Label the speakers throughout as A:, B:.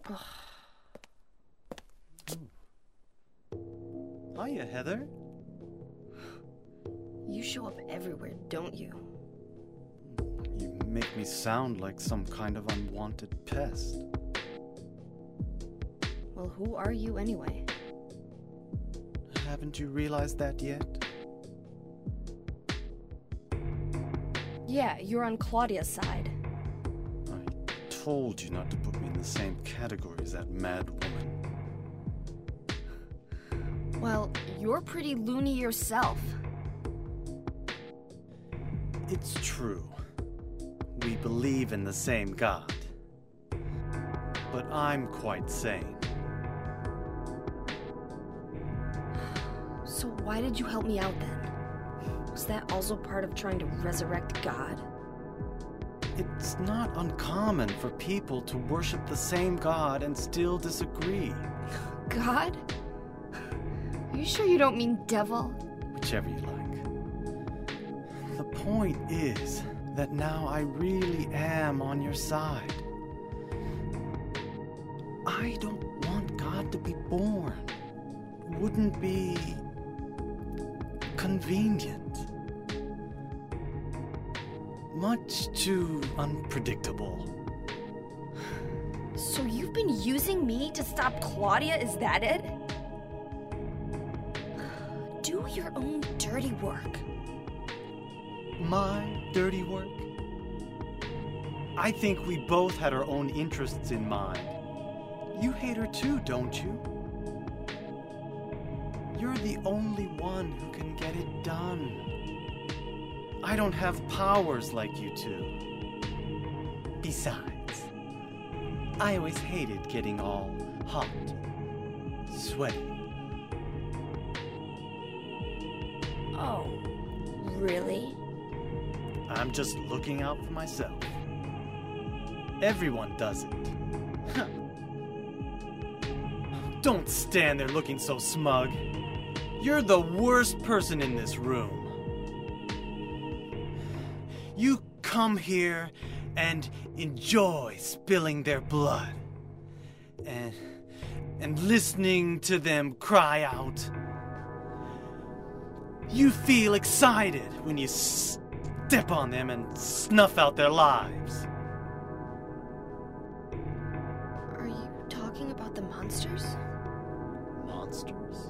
A: Hiya, Heather.
B: You show up everywhere, don't you?
A: You make me sound like some kind of unwanted pest.
B: Well, who are you anyway?
A: Haven't you realized that yet?
B: Yeah, you're on Claudia's side.
A: I told you not to put me in the same category as that mad woman.
B: Well, you're pretty loony yourself.
A: It's true. We believe in the same God. But I'm quite sane.
B: So why did you help me out then? Was that also part of trying to resurrect God?
A: It's not uncommon for people to worship the same God and still disagree.
B: God? Are you sure you don't mean devil?
A: Whichever you like. The point is that now I really am on your side. I don't want God to be born. Wouldn't be convenient. Much too unpredictable.
B: So you've been using me to stop Claudia, is that it? Do your own dirty work.
A: My dirty work? I think we both had our own interests in mind. You hate her too, don't you? You're the only one who can get it done. I don't have powers like you two. Besides, I always hated getting all hot, sweaty.
B: Oh, really?
A: I'm just looking out for myself. Everyone does it. Don't stand there looking so smug. You're the worst person in this room. You come here and enjoy spilling their blood. And listening to them cry out. You feel excited when you step on them and snuff out their lives.
B: Are you talking about the monsters?
A: Monsters?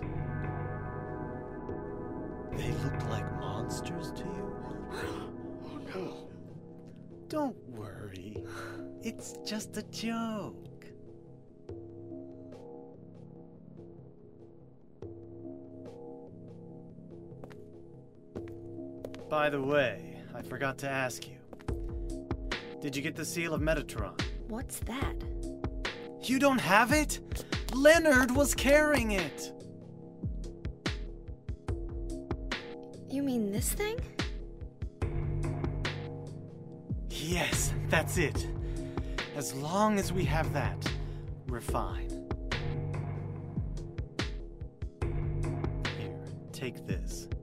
A: They look like monsters to you?
B: Oh no.
A: Don't worry. It's just a joke. By the way, I forgot to ask you. Did you get the Seal of Metatron?
B: What's that?
A: You don't have it? Leonard was carrying it.
B: You mean this thing?
A: Yes, that's it. As long as we have that, we're fine. Here, take this.